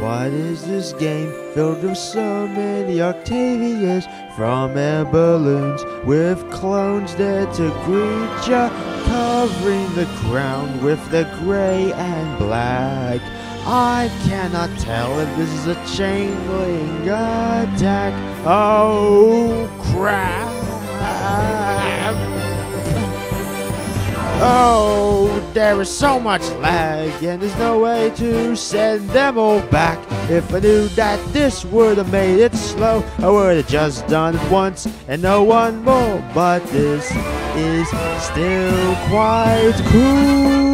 What is this game filled with so many Octavius from air balloons with clones there to greet ya, covering the ground with the gray and black? I cannot tell if this is a chain link attack. Oh crap! Oh, there is so much lag, and there's no way to send them all back. If I knew that this would have made it slow, I would have just done it once and no one more. But this is still quite cool.